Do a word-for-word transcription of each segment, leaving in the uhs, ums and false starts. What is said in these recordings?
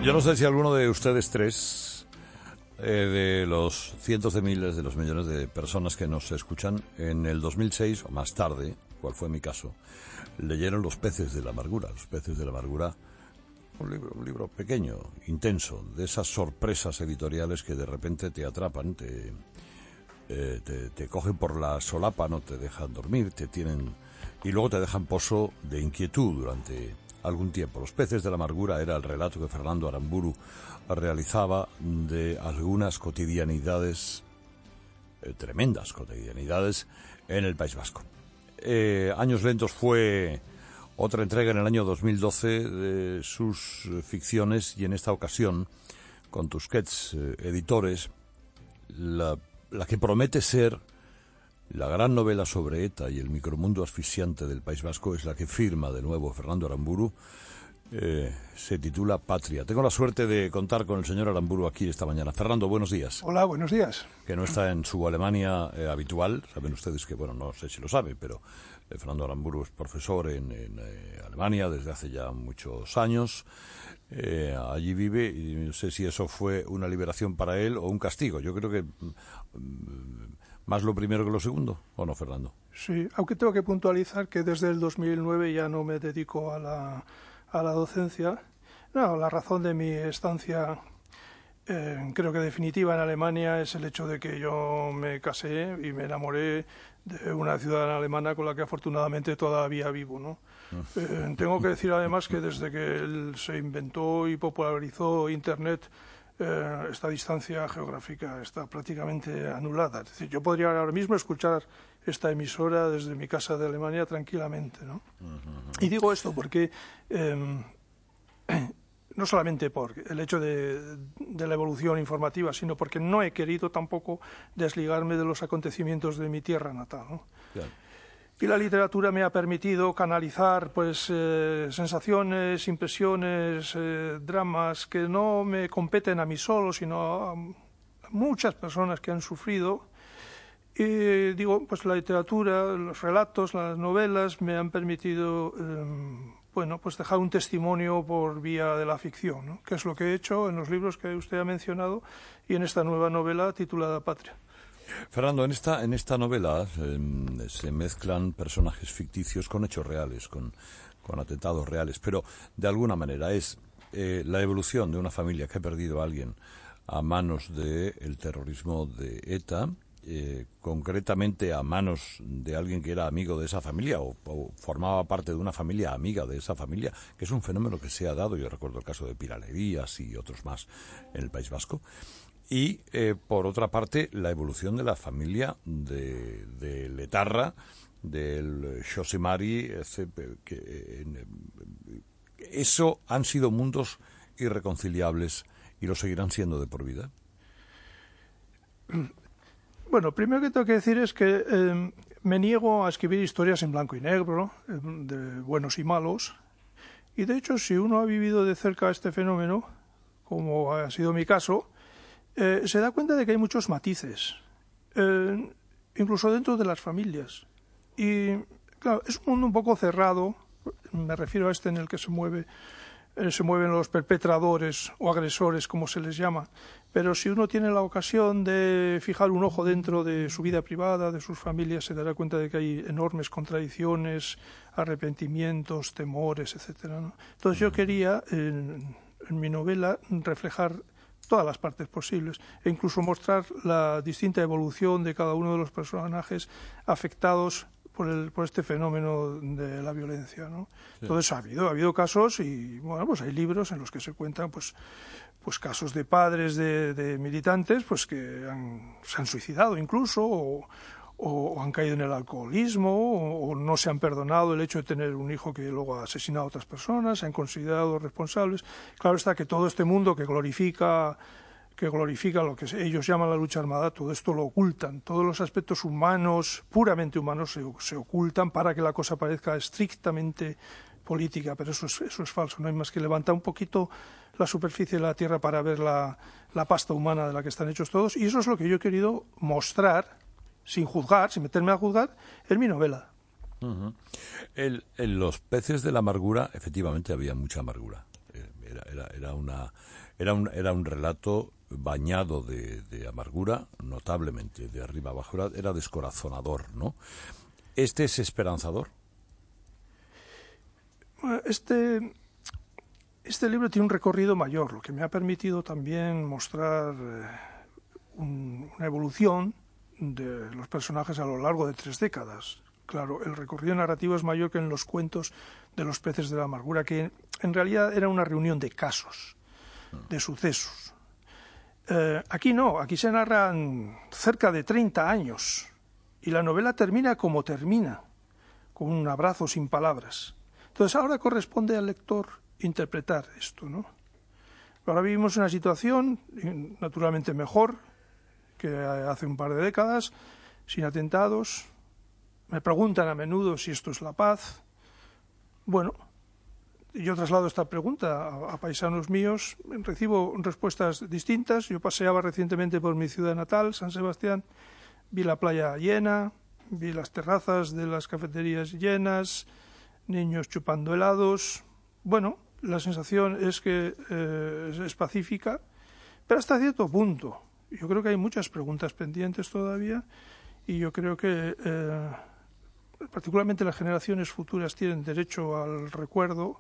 Yo no sé si alguno de ustedes tres, eh, de los cientos de miles, de los millones de personas que nos escuchan, en el dos mil seis o más tarde, cual fue mi caso, leyeron Los peces de la amargura. Los peces de la amargura, un libro, un libro pequeño, intenso, de esas sorpresas editoriales que de repente te atrapan, te, eh, te, te cogen por la solapa, no te dejan dormir, te tienen y luego te dejan pozo de inquietud durante algún tiempo. Los peces de la amargura era el relato que Fernando Aramburu realizaba de algunas cotidianidades, eh, tremendas cotidianidades, en el País Vasco. Eh, Años lentos fue otra entrega en el año dos mil doce de sus ficciones, y en esta ocasión, con Tusquets eh, Editores, la, la que promete ser la gran novela sobre ETA y el micromundo asfixiante del País Vasco es la que firma de nuevo Fernando Aramburu. Eh, se titula Patria. Tengo la suerte de contar con el señor Aramburu aquí esta mañana. Fernando, buenos días. Hola, buenos días. Que no está en su Alemania eh, habitual. Saben ustedes que, bueno, no sé si lo sabe, pero eh, Fernando Aramburu es profesor en, en eh, Alemania desde hace ya muchos años. Eh, allí vive y no sé si eso fue una liberación para él o un castigo. Yo creo que mm, más lo primero que lo segundo, ¿o no, Fernando? Sí, aunque tengo que puntualizar que desde el dos mil nueve ya no me dedico a la, a la docencia. No, la razón de mi estancia, eh, creo que definitiva en Alemania, es el hecho de que yo me casé y me enamoré de una ciudadana alemana con la que afortunadamente todavía vivo, ¿no? Eh, tengo que decir además que desde que él se inventó y popularizó Internet, Eh, esta distancia geográfica está prácticamente anulada. Es decir, yo podría ahora mismo escuchar esta emisora desde mi casa de Alemania tranquilamente, ¿no? Uh-huh. Y digo esto porque eh, no solamente por el hecho de, de la evolución informativa, sino porque no he querido tampoco desligarme de los acontecimientos de mi tierra natal, ¿no? Bien. Y la literatura me ha permitido canalizar pues eh, sensaciones, impresiones, eh, dramas que no me competen a mí solo, sino a muchas personas que han sufrido. Y digo, pues la literatura, los relatos, las novelas me han permitido eh, bueno, pues dejar un testimonio por vía de la ficción, ¿no? Que es lo que he hecho en los libros que usted ha mencionado y en esta nueva novela titulada Patria. Fernando, en esta en esta novela eh, se mezclan personajes ficticios con hechos reales, con, con atentados reales, pero de alguna manera es eh, la evolución de una familia que ha perdido a alguien a manos del terrorismo de ETA, eh, concretamente a manos de alguien que era amigo de esa familia o, o formaba parte de una familia amiga de esa familia, que es un fenómeno que se ha dado. Yo recuerdo el caso de Pilar Herías y otros más en el País Vasco. Y, eh, por otra parte, la evolución de la familia de, de Letarra, del Xosemari, ese, que, eh, eso han sido mundos irreconciliables y lo seguirán siendo de por vida. Bueno, primero que tengo que decir es que eh, me niego a escribir historias en blanco y negro, eh, de buenos y malos, y de hecho, si uno ha vivido de cerca este fenómeno, como ha sido mi caso, Eh, se da cuenta de que hay muchos matices, eh, incluso dentro de las familias. Y claro, es un mundo un poco cerrado, me refiero a este en el que se mueve, eh, se mueven los perpetradores o agresores, como se les llama. Pero si uno tiene la ocasión de fijar un ojo dentro de su vida privada, de sus familias, se dará cuenta de que hay enormes contradicciones, arrepentimientos, temores, etcétera, ¿no? Entonces yo quería, en, en mi novela, reflejar todas las partes posibles e incluso mostrar la distinta evolución de cada uno de los personajes afectados por, el, por este fenómeno de la violencia, ¿no? Sí. Entonces ha habido, ha habido casos y bueno, pues hay libros en los que se cuentan pues, pues casos de padres de, de militantes pues que han, se han suicidado incluso o, o han caído en el alcoholismo o, o no se han perdonado el hecho de tener un hijo que luego ha asesinado a otras personas, se han considerado responsables. Claro está que todo este mundo que glorifica que glorifica lo que ellos llaman la lucha armada, todo esto lo ocultan. Todos los aspectos humanos, puramente humanos, se, se ocultan para que la cosa parezca estrictamente política, pero eso es, eso es falso. No hay más que levantar un poquito la superficie de la tierra para ver la, la pasta humana de la que están hechos todos, y eso es lo que yo he querido mostrar, sin juzgar, sin meterme a juzgar, en mi novela. Uh-huh. El, en Los peces de la amargura, efectivamente, había mucha amargura. Era, era, era, era, una, era, un, era un relato bañado de, de amargura, notablemente, de arriba abajo, era, era descorazonador, ¿no? ¿Este es esperanzador? Este, este libro tiene un recorrido mayor, lo que me ha permitido también mostrar eh, un, una evolución de los personajes a lo largo de tres décadas. Claro, el recorrido narrativo es mayor que en los cuentos de los peces de la amargura, que en realidad era una reunión de casos, de sucesos. Eh, aquí no, aquí se narran cerca de treinta años y la novela termina como termina, con un abrazo sin palabras. Entonces ahora corresponde al lector interpretar esto, ¿no? Ahora vivimos una situación naturalmente mejor que hace un par de décadas, sin atentados. Me preguntan a menudo si esto es la paz. Bueno, yo traslado esta pregunta a, a paisanos míos, recibo respuestas distintas. Yo paseaba recientemente por mi ciudad natal, San Sebastián, vi la playa llena, vi las terrazas de las cafeterías llenas, niños chupando helados. Bueno, la sensación es que eh, es pacífica, pero hasta cierto punto. Yo creo que hay muchas preguntas pendientes todavía y yo creo que eh, particularmente las generaciones futuras tienen derecho al recuerdo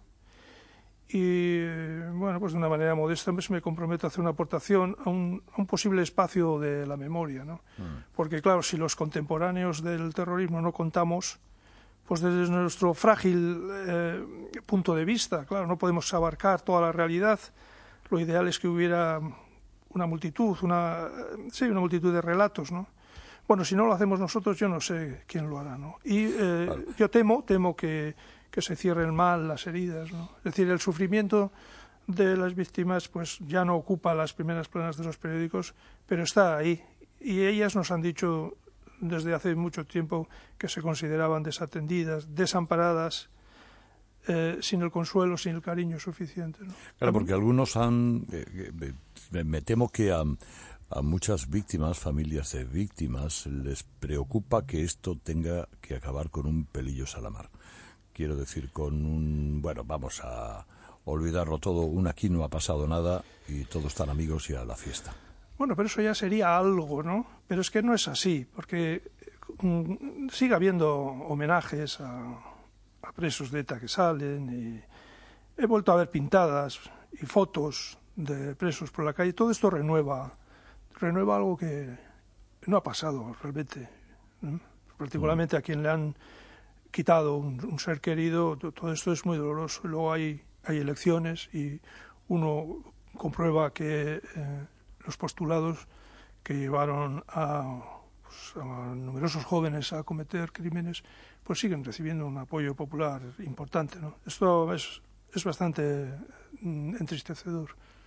y, bueno, pues de una manera modesta pues me comprometo a hacer una aportación a un, a un posible espacio de la memoria, ¿no? Mm. Porque, claro, si los contemporáneos del terrorismo no contamos, pues desde nuestro frágil eh, punto de vista, claro, no podemos abarcar toda la realidad. Lo ideal es que hubiera una multitud, una sí, una multitud de relatos, ¿no? Bueno, si no lo hacemos nosotros, yo no sé quién lo hará, ¿no? Y eh, claro. yo temo, temo que, que se cierren mal las heridas, ¿no? Es decir, el sufrimiento de las víctimas, pues ya no ocupa las primeras planas de los periódicos, pero está ahí. Y ellas nos han dicho desde hace mucho tiempo que se consideraban desatendidas, desamparadas, eh, sin el consuelo, sin el cariño suficiente, ¿no? Claro, porque algunos han... Eh, eh, me temo que a, a muchas víctimas, familias de víctimas, les preocupa que esto tenga que acabar con un pelillo salamar. Quiero decir, con un... Bueno, vamos a olvidarlo todo, un aquí no ha pasado nada y todos están amigos y a la fiesta. Bueno, pero eso ya sería algo, ¿no? Pero es que no es así, porque mm, sigue habiendo homenajes a, a presos de ETA que salen y he vuelto a ver pintadas y fotos de presos por la calle. Todo esto renueva, renueva algo que no ha pasado realmente, ¿no? Particularmente a quien le han quitado un, un ser querido, todo esto es muy doloroso. Luego hay, hay elecciones y uno comprueba que... Eh, los postulados que llevaron a, pues, a numerosos jóvenes a cometer crímenes, pues siguen recibiendo un apoyo popular importante, ¿no? Esto es, es bastante mm, entristecedor.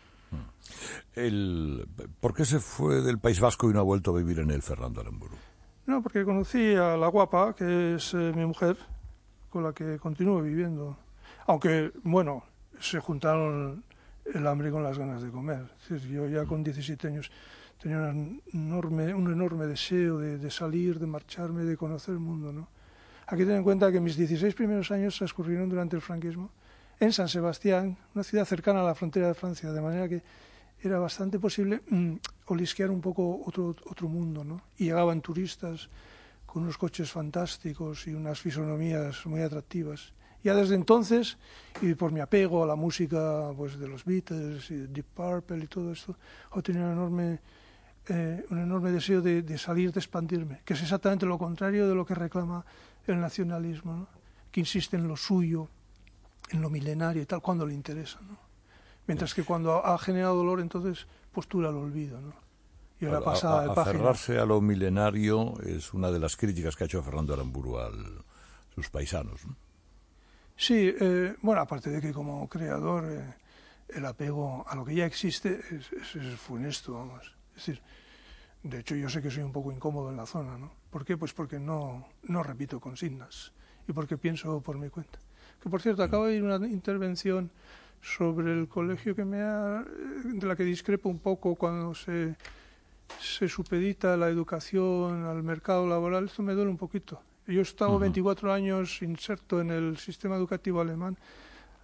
El, ¿Por qué se fue del País Vasco y no ha vuelto a vivir en el Fernando Aramburu? No, porque conocí a la guapa, que es eh, mi mujer, con la que continúo viviendo. Aunque, bueno, se juntaron el hambre con las ganas de comer. Es decir, yo ya con diecisiete años tenía una enorme, un enorme deseo de, de salir, de marcharme, de conocer el mundo, ¿no? Hay que tener en cuenta que mis dieciséis primeros años transcurrieron durante el franquismo en San Sebastián, una ciudad cercana a la frontera de Francia, de manera que era bastante posible mmm, olisquear un poco otro, otro mundo, ¿no? Y llegaban turistas con unos coches fantásticos y unas fisonomías muy atractivas. Ya desde entonces, y por mi apego a la música pues de los Beatles y Deep Purple y todo esto, he tenido un enorme, eh, un enorme deseo de, de salir, de expandirme, que es exactamente lo contrario de lo que reclama el nacionalismo, ¿no? Que insiste en lo suyo, en lo milenario y tal, cuando le interesa, ¿no? Mientras que cuando ha generado dolor, entonces postula el olvido, ¿no? Y ahora pasa de página. Aferrarse a lo milenario es una de las críticas que ha hecho Fernando Aramburu a sus paisanos, ¿no? Sí, eh, bueno, aparte de que como creador eh, el apego a lo que ya existe es, es, es funesto, vamos. Es decir, de hecho yo sé que soy un poco incómodo en la zona, ¿no? ¿Por qué? Pues porque no, no repito consignas y porque pienso por mi cuenta. Que por cierto, acabo de ir una intervención sobre el colegio que me ha, de la que discrepo un poco cuando se, se supedita la educación al mercado laboral. Esto me duele un poquito. Yo he estado uh-huh. veinticuatro años inserto en el sistema educativo alemán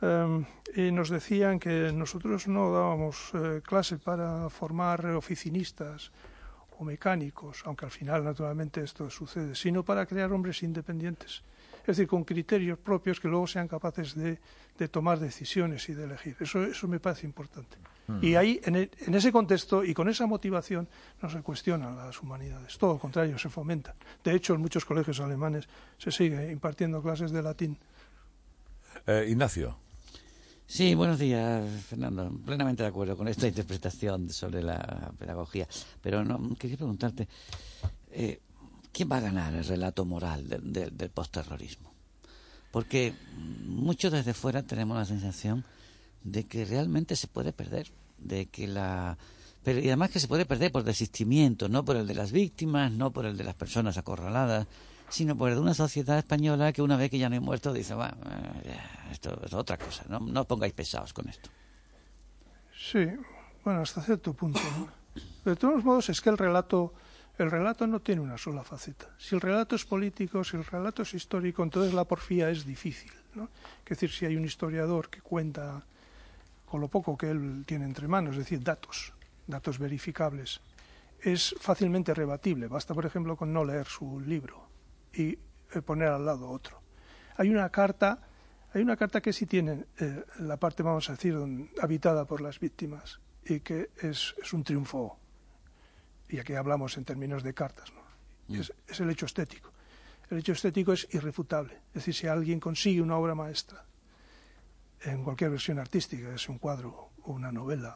eh, y nos decían que nosotros no dábamos eh, clase para formar oficinistas o mecánicos, aunque al final naturalmente esto sucede, sino para crear hombres independientes, es decir, con criterios propios que luego sean capaces de, de tomar decisiones y de elegir. Eso, eso me parece importante. Mm. Y ahí, en, el, en ese contexto y con esa motivación, no se cuestionan las humanidades, todo lo contrario, se fomentan. De hecho, en muchos colegios alemanes se sigue impartiendo clases de latín. Eh, Ignacio. Sí, buenos días, Fernando. Plenamente de acuerdo con esta interpretación sobre la pedagogía. Pero no quería preguntarte, eh, ¿quién va a ganar el relato moral del, del, del postterrorismo? Porque muchos desde fuera tenemos la sensación de que realmente se puede perder, de que la... Pero, y además que se puede perder por desistimiento, no por el de las víctimas, no por el de las personas acorraladas, sino por el de una sociedad española que una vez que ya no hay muertos dice, bueno, esto es otra cosa, no, no os pongáis pesados con esto. Sí, bueno, hasta cierto punto, ¿no? De todos modos es que el relato, el relato no tiene una sola faceta. Si el relato es político, si el relato es histórico, entonces la porfía es difícil, ¿no? Es decir, si hay un historiador que cuenta con lo poco que él tiene entre manos, es decir, datos, datos verificables, es fácilmente rebatible. Basta, por ejemplo, con no leer su libro y eh, poner al lado otro. Hay una carta, hay una carta que sí tiene eh, la parte, vamos a decir, don, habitada por las víctimas y que es, es un triunfo. Y aquí hablamos en términos de cartas, ¿no? Mm. Es, es el hecho estético. El hecho estético es irrefutable. Es decir, si alguien consigue una obra maestra en cualquier versión artística, es un cuadro o una novela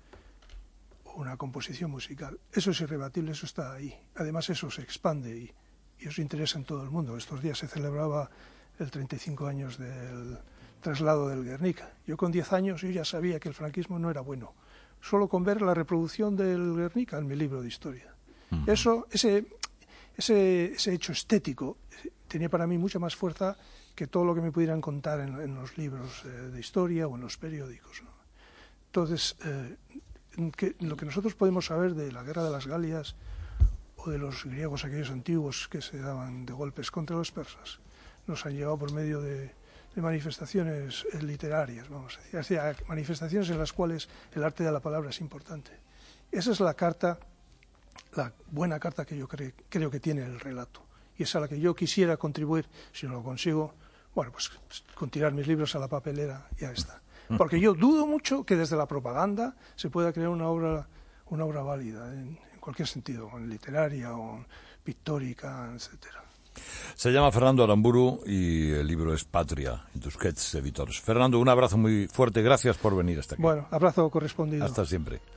o una composición musical, eso es irrebatible, eso está ahí. Además, eso se expande y y eso interesa en todo el mundo. Estos días se celebraba el treinta y cinco años del traslado del Guernica. Yo con diez años yo ya sabía que el franquismo no era bueno, solo con ver la reproducción del Guernica en mi libro de historia. Uh-huh. Eso, ese, ese, ese hecho estético tenía para mí mucha más fuerza que todo lo que me pudieran contar en, en los libros eh, de historia o en los periódicos, ¿no? Entonces, eh, que, lo que nosotros podemos saber de la Guerra de las Galias o de los griegos aquellos antiguos que se daban de golpes contra los persas, nos han llegado por medio de, de manifestaciones eh, literarias, vamos a decir, o sea, manifestaciones en las cuales el arte de la palabra es importante. Esa es la carta, la buena carta que yo cre, creo que tiene el relato, y es a la que yo quisiera contribuir. Si no lo consigo, bueno, pues con tirar mis libros a la papelera ya está. Porque yo dudo mucho que desde la propaganda se pueda crear una obra, una obra válida en, cualquier sentido, literaria o pictórica, etcétera. Se llama Fernando Aramburu y el libro es Patria, en Tusquets Editors. Fernando, un abrazo muy fuerte, gracias por venir hasta aquí. Bueno, abrazo correspondido. Hasta siempre.